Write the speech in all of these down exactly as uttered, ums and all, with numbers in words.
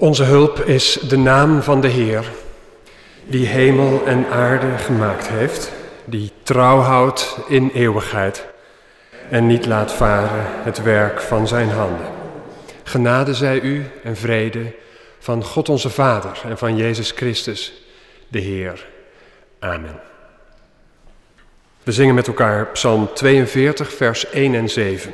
Onze hulp is de naam van de Heer, die hemel en aarde gemaakt heeft, die trouw houdt in eeuwigheid en niet laat varen het werk van zijn handen. Genade zij u en vrede van God onze Vader en van Jezus Christus, de Heer. Amen. We zingen met elkaar Psalm tweeënveertig, vers één en zeven.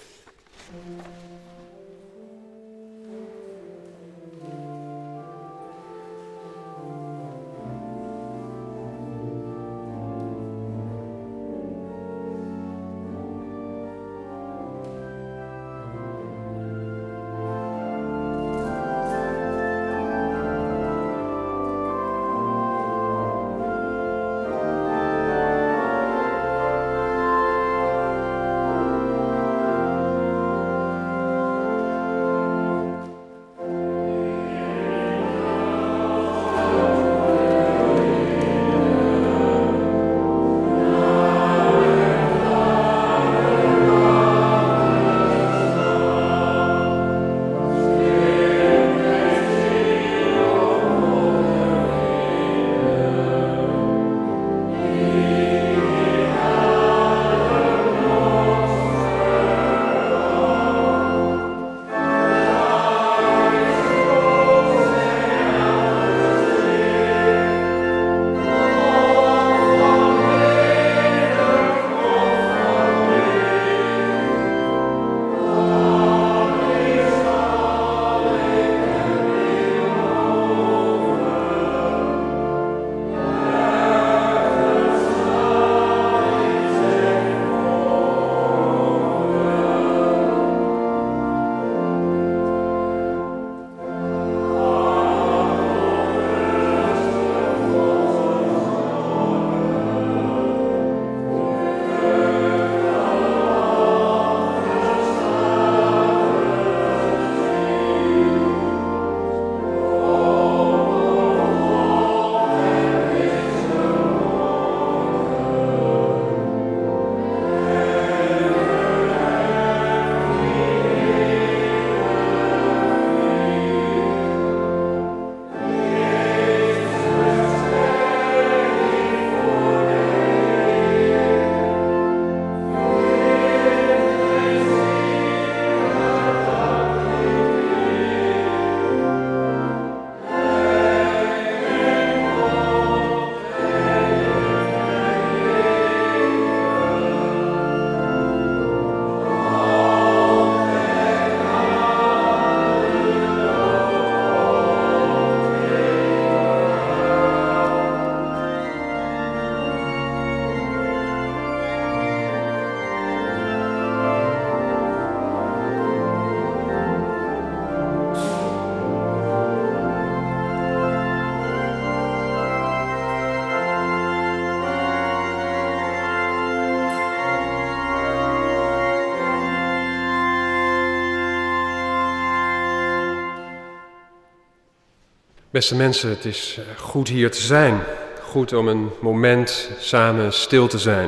Beste mensen, het is goed hier te zijn. Goed om een moment samen stil te zijn.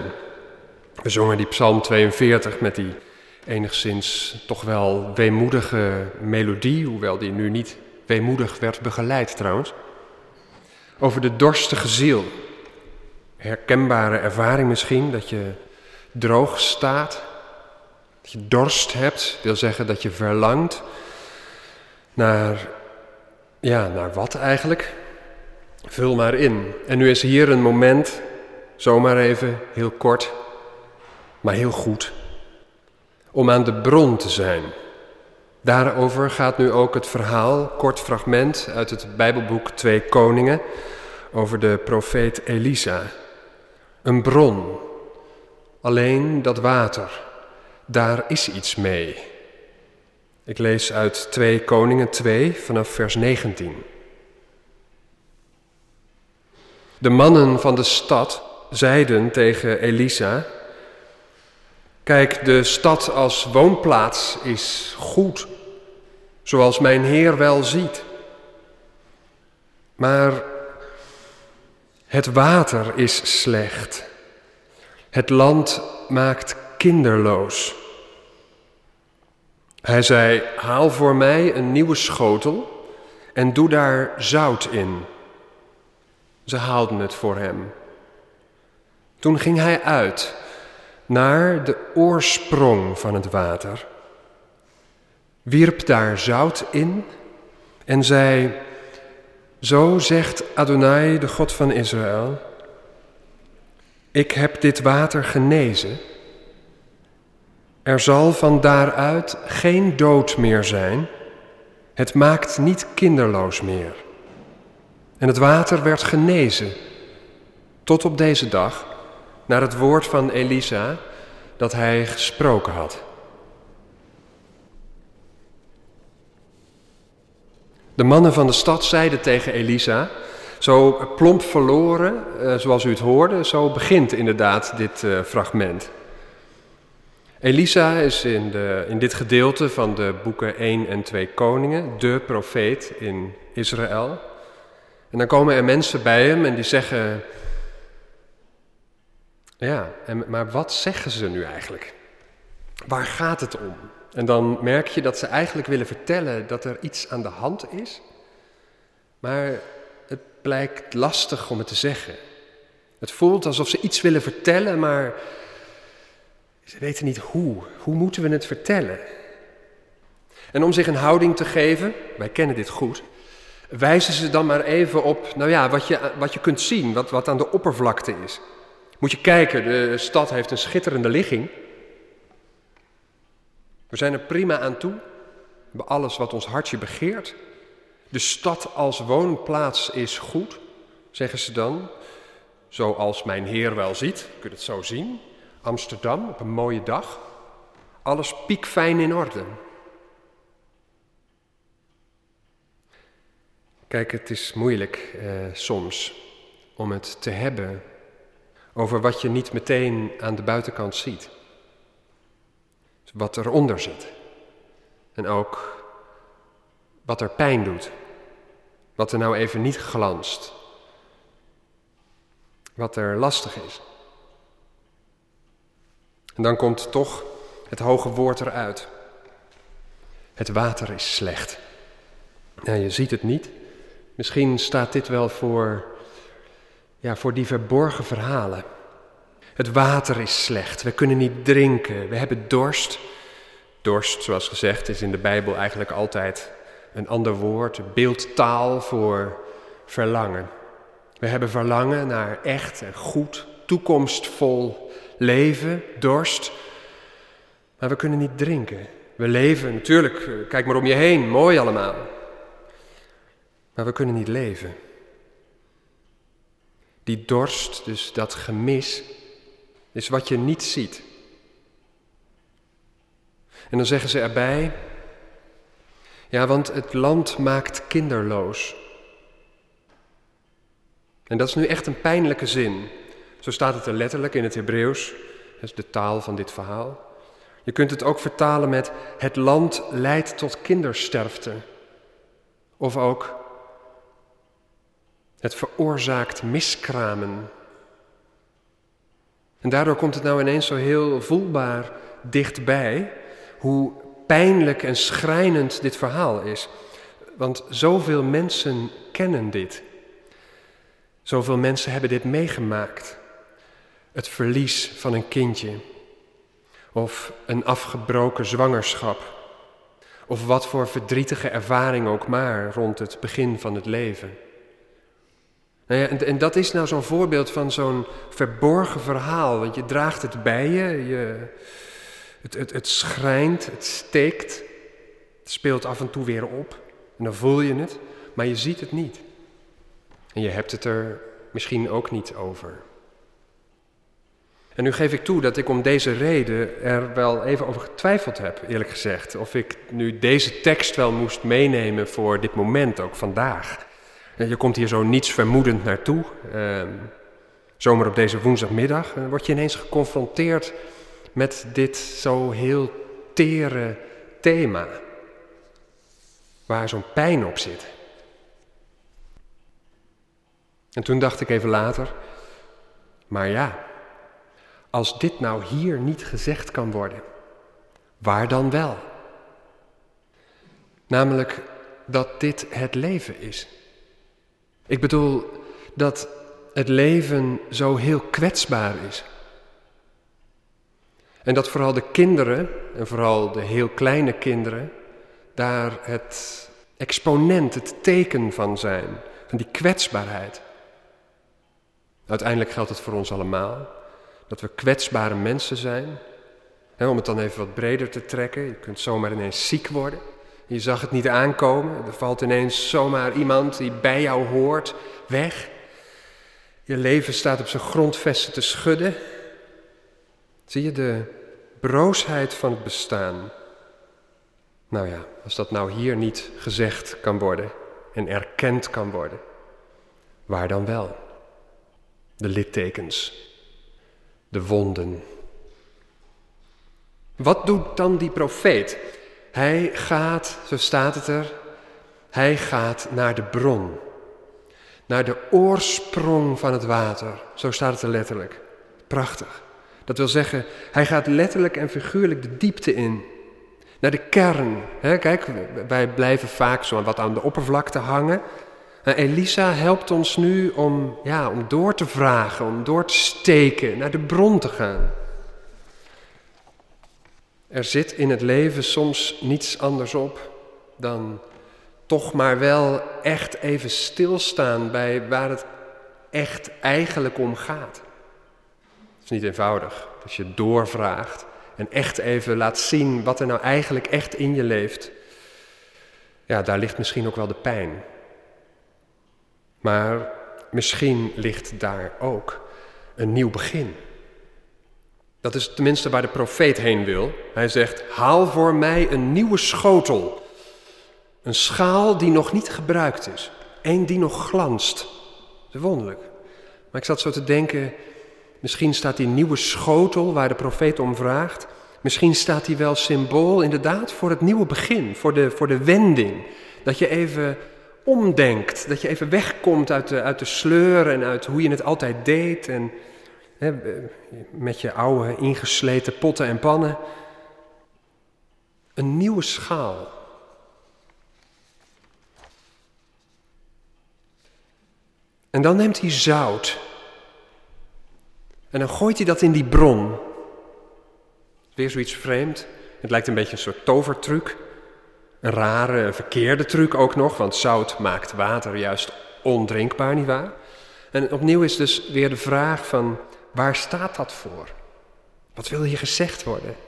We zongen die Psalm tweeënveertig met die enigszins toch wel weemoedige melodie, hoewel die nu niet weemoedig werd begeleid trouwens. Over de dorstige ziel. Herkenbare ervaring misschien, dat je droog staat, dat je dorst hebt, wil zeggen dat je verlangt naar... Ja, naar wat eigenlijk? Vul maar in. En nu is hier een moment, zomaar even, heel kort, maar heel goed, om aan de bron te zijn. Daarover gaat nu ook het verhaal, kort fragment uit het Bijbelboek Twee Koningen, over de profeet Elisa. Een bron, alleen dat water, daar is iets mee. Ik lees uit Twee Koningen twee vanaf vers negentien. De mannen van de stad zeiden tegen Elisa: kijk, de stad als woonplaats is goed, zoals mijn Heer wel ziet. Maar het water is slecht. Het land maakt kinderloos. Hij zei: haal voor mij een nieuwe schotel en doe daar zout in. Ze haalden het voor hem. Toen ging hij uit naar de oorsprong van het water, wierp daar zout in en zei: zo zegt Adonai, de God van Israël, ik heb dit water genezen. Er zal van daaruit geen dood meer zijn. Het maakt niet kinderloos meer. En het water werd genezen tot op deze dag, naar het woord van Elisa dat hij gesproken had. De mannen van de stad zeiden tegen Elisa, zo plomp verloren, zoals u het hoorde, zo begint inderdaad dit uh, fragment. Elisa is in, de, in dit gedeelte van de boeken één en twee Koningen, de profeet in Israël. En dan komen er mensen bij hem en die zeggen, ja, en, maar wat zeggen ze nu eigenlijk? Waar gaat het om? En dan merk je dat ze eigenlijk willen vertellen dat er iets aan de hand is, maar het blijkt lastig om het te zeggen. Het voelt alsof ze iets willen vertellen, maar ze weten niet hoe. Hoe moeten we het vertellen? En om zich een houding te geven, wij kennen dit goed, wijzen ze dan maar even op, nou ja, wat je, wat je kunt zien, wat, wat aan de oppervlakte is. Moet je kijken, de stad heeft een schitterende ligging. We zijn er prima aan toe. We hebben alles wat ons hartje begeert. De stad als woonplaats is goed, zeggen ze dan. Zoals mijn Heer wel ziet, je kunt het zo zien. Amsterdam op een mooie dag. Alles piekfijn in orde. Kijk, het is moeilijk eh, soms om het te hebben over wat je niet meteen aan de buitenkant ziet. Wat eronder zit. En ook wat er pijn doet. Wat er nou even niet glanst. Wat er lastig is. En dan komt toch het hoge woord eruit. Het water is slecht. Nou, je ziet het niet. Misschien staat dit wel voor, ja, voor die verborgen verhalen. Het water is slecht. We kunnen niet drinken. We hebben dorst. Dorst, zoals gezegd, is in de Bijbel eigenlijk altijd een ander woord, beeldtaal voor verlangen. We hebben verlangen naar echt en goed, toekomstvol leven, dorst. Maar we kunnen niet drinken. We leven, natuurlijk, kijk maar om je heen, mooi allemaal. Maar we kunnen niet leven. Die dorst, dus dat gemis, is wat je niet ziet. En dan zeggen ze erbij, ja, want het land maakt kinderloos. En dat is nu echt een pijnlijke zin. Zo staat het er letterlijk in het Hebreeuws. Dat is de taal van dit verhaal. Je kunt het ook vertalen met het land leidt tot kindersterfte. Of ook het veroorzaakt miskramen. En daardoor komt het nou ineens zo heel voelbaar dichtbij hoe pijnlijk en schrijnend dit verhaal is. Want zoveel mensen kennen dit. Zoveel mensen hebben dit meegemaakt. Het verlies van een kindje. Of een afgebroken zwangerschap. Of wat voor verdrietige ervaring ook maar rond het begin van het leven. Nou ja, en, en dat is nou zo'n voorbeeld van zo'n verborgen verhaal. Want je draagt het bij je, je het, het, het schrijnt, het steekt. Het speelt af en toe weer op. En dan voel je het, maar je ziet het niet. En je hebt het er misschien ook niet over. En nu geef ik toe dat ik om deze reden er wel even over getwijfeld heb, eerlijk gezegd. Of ik nu deze tekst wel moest meenemen voor dit moment, ook vandaag. Je komt hier zo niets vermoedend naartoe. Uh, zomaar op deze woensdagmiddag uh, word je ineens geconfronteerd met dit zo heel tere thema. Waar zo'n pijn op zit. En toen dacht ik even later, maar ja, als dit nou hier niet gezegd kan worden, waar dan wel? Namelijk dat dit het leven is. Ik bedoel dat het leven zo heel kwetsbaar is. En dat vooral de kinderen, en vooral de heel kleine kinderen, daar het exponent, het teken van zijn, van die kwetsbaarheid. Uiteindelijk geldt het voor ons allemaal, dat we kwetsbare mensen zijn. He, om het dan even wat breder te trekken, je kunt zomaar ineens ziek worden. Je zag het niet aankomen, er valt ineens zomaar iemand die bij jou hoort, weg. Je leven staat op zijn grondvesten te schudden. Zie je de broosheid van het bestaan? Nou ja, als dat nou hier niet gezegd kan worden en erkend kan worden, waar dan wel? De littekens, de wonden. Wat doet dan die profeet? Hij gaat, zo staat het er, hij gaat naar de bron. Naar de oorsprong van het water. Zo staat het er letterlijk. Prachtig. Dat wil zeggen, hij gaat letterlijk en figuurlijk de diepte in. Naar de kern. He, kijk, wij blijven vaak zo wat aan de oppervlakte hangen. En Elisa helpt ons nu om, ja, om door te vragen, om door te steken, naar de bron te gaan. Er zit in het leven soms niets anders op dan toch maar wel echt even stilstaan bij waar het echt eigenlijk om gaat. Het is niet eenvoudig als je doorvraagt en echt even laat zien wat er nou eigenlijk echt in je leeft. Ja, daar ligt misschien ook wel de pijn. Maar misschien ligt daar ook een nieuw begin. Dat is tenminste waar de profeet heen wil. Hij zegt, haal voor mij een nieuwe schotel. Een schaal die nog niet gebruikt is. Eén die nog glanst. Dat is wonderlijk. Maar ik zat zo te denken, misschien staat die nieuwe schotel waar de profeet om vraagt, misschien staat die wel symbool inderdaad voor het nieuwe begin, voor de, voor de wending. Dat je even omdenkt, dat je even wegkomt uit de, uit de sleur en uit hoe je het altijd deed. En hè, met je oude ingesleten potten en pannen. Een nieuwe schaal. En dan neemt hij zout. En dan gooit hij dat in die bron. Weer zoiets vreemd. Het lijkt een beetje een soort tovertruc. Een rare, verkeerde truc ook nog, want zout maakt water juist ondrinkbaar, nietwaar? En opnieuw is dus weer de vraag van, waar staat dat voor? Wat wil hier gezegd worden?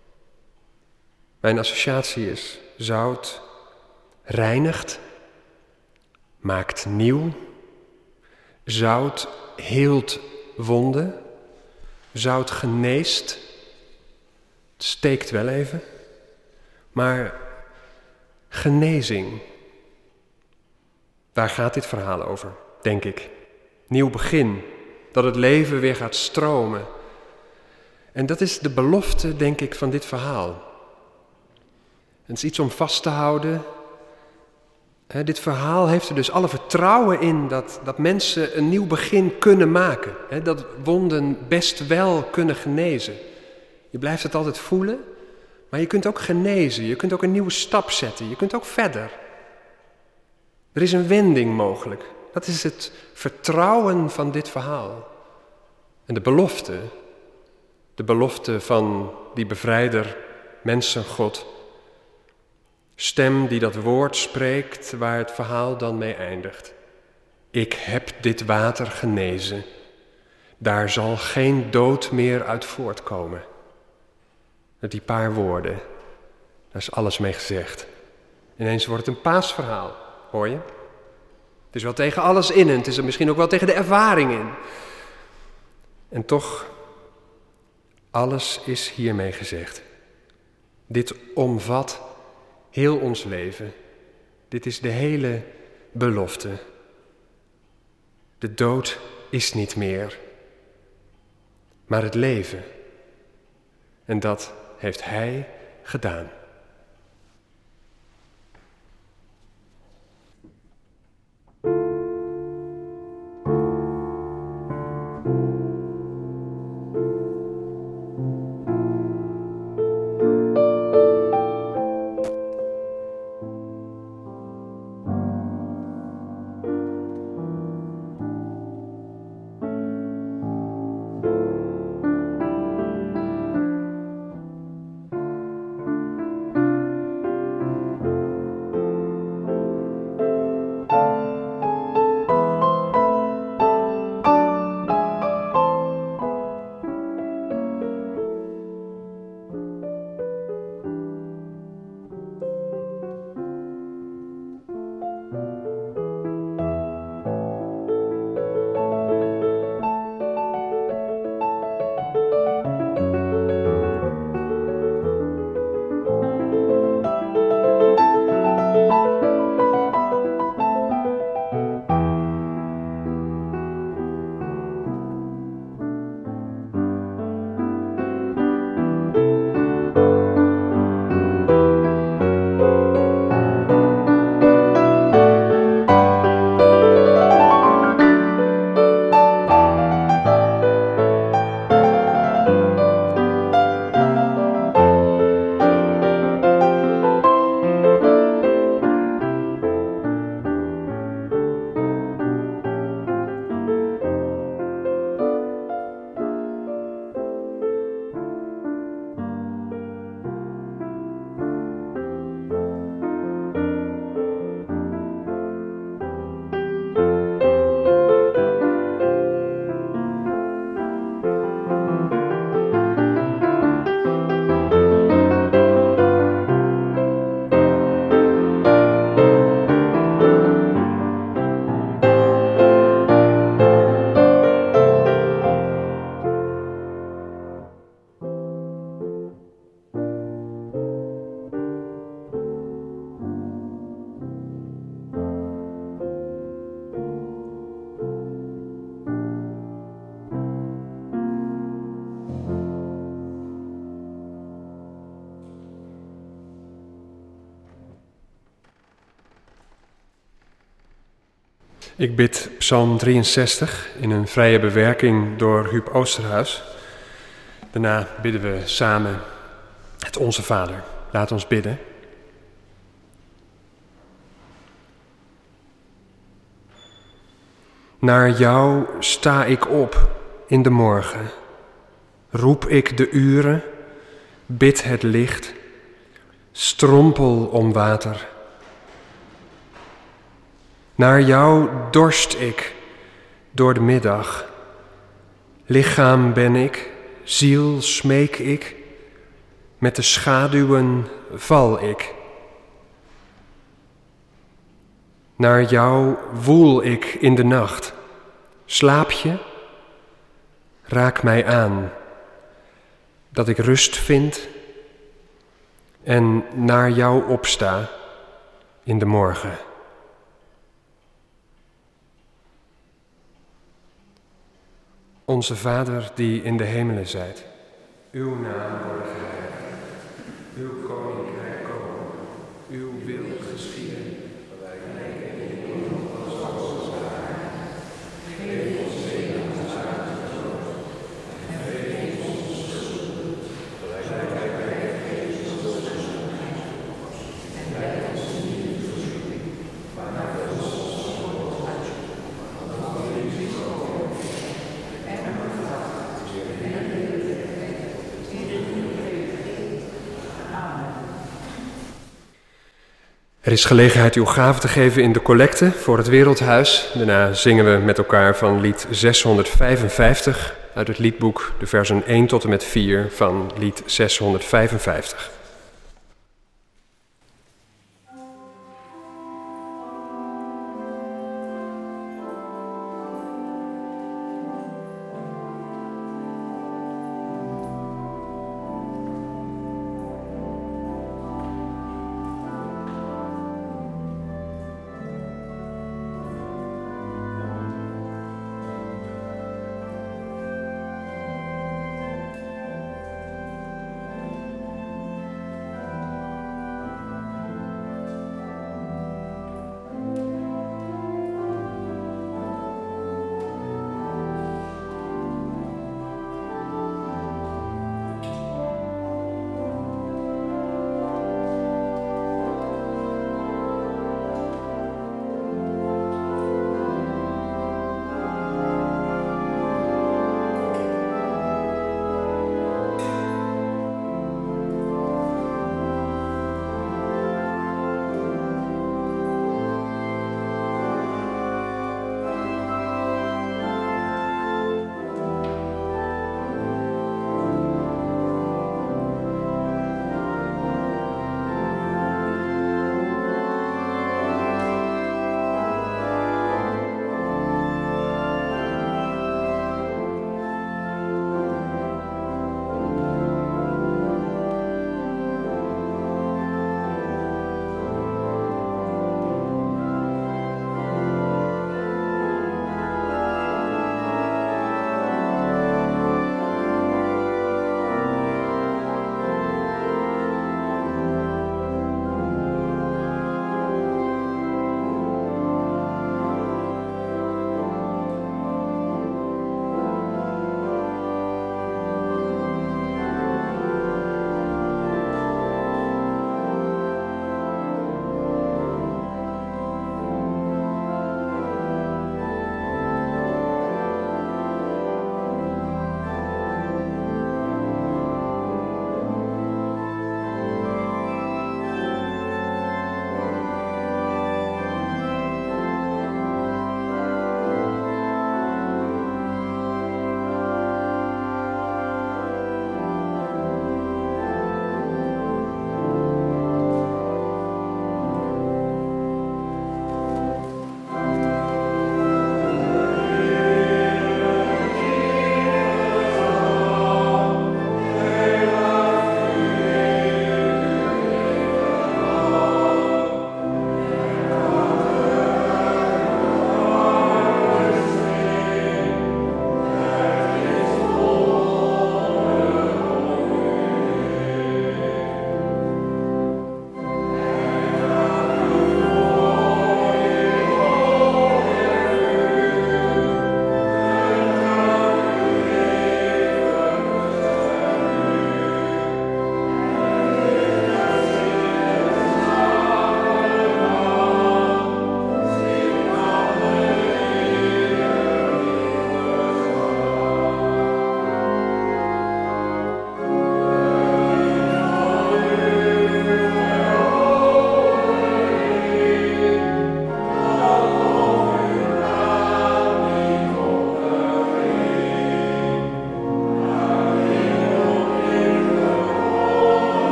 Mijn associatie is, zout reinigt, maakt nieuw. Zout heelt wonden. Zout geneest. Het steekt wel even. Maar genezing, daar gaat dit verhaal over, denk ik. Nieuw begin, dat het leven weer gaat stromen. En dat is de belofte, denk ik, van dit verhaal. Het is iets om vast te houden. He, dit verhaal heeft er dus alle vertrouwen in dat, dat mensen een nieuw begin kunnen maken. He, dat wonden best wel kunnen genezen. Je blijft het altijd voelen, maar je kunt ook genezen. Je kunt ook een nieuwe stap zetten. Je kunt ook verder. Er is een wending mogelijk. Dat is het vertrouwen van dit verhaal. En de belofte, de belofte van die bevrijder, mensengod. Stem die dat woord spreekt waar het verhaal dan mee eindigt. Ik heb dit water genezen. Daar zal geen dood meer uit voortkomen. Met die paar woorden, daar is alles mee gezegd. Ineens wordt het een paasverhaal, hoor je? Het is wel tegen alles in en het is er misschien ook wel tegen de ervaring in. En toch, alles is hiermee gezegd. Dit omvat heel ons leven. Dit is de hele belofte. De dood is niet meer, maar het leven. En dat heeft Hij gedaan. Ik bid Psalm drieënzestig in een vrije bewerking door Huub Oosterhuis. Daarna bidden we samen het Onze Vader. Laat ons bidden. Naar jou sta ik op in de morgen. Roep ik de uren, bid het licht, strompel om water. Naar jou dorst ik door de middag. Lichaam ben ik, ziel smeek ik, met de schaduwen val ik. Naar jou woel ik in de nacht. Slaap je? Raak mij aan, dat ik rust vind en naar jou opsta in de morgen. Onze Vader die in de hemelen zijt, uw naam wordt geheiligd, uw koninkrijk komen, uw wil geschieden. Er is gelegenheid uw gave te geven in de collecte voor het Wereldhuis. Daarna zingen we met elkaar van lied zeshonderdvijfenvijftig uit het liedboek, de versen één tot en met vier van lied zeshonderdvijfenvijftig.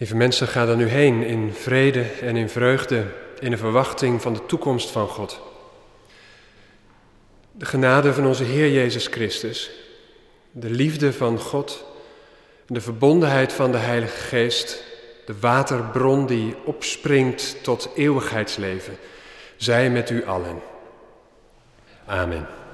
Lieve mensen, ga dan nu heen in vrede en in vreugde, in de verwachting van de toekomst van God. De genade van onze Heer Jezus Christus, de liefde van God, de verbondenheid van de Heilige Geest, de waterbron die opspringt tot eeuwigheidsleven, zij met u allen. Amen.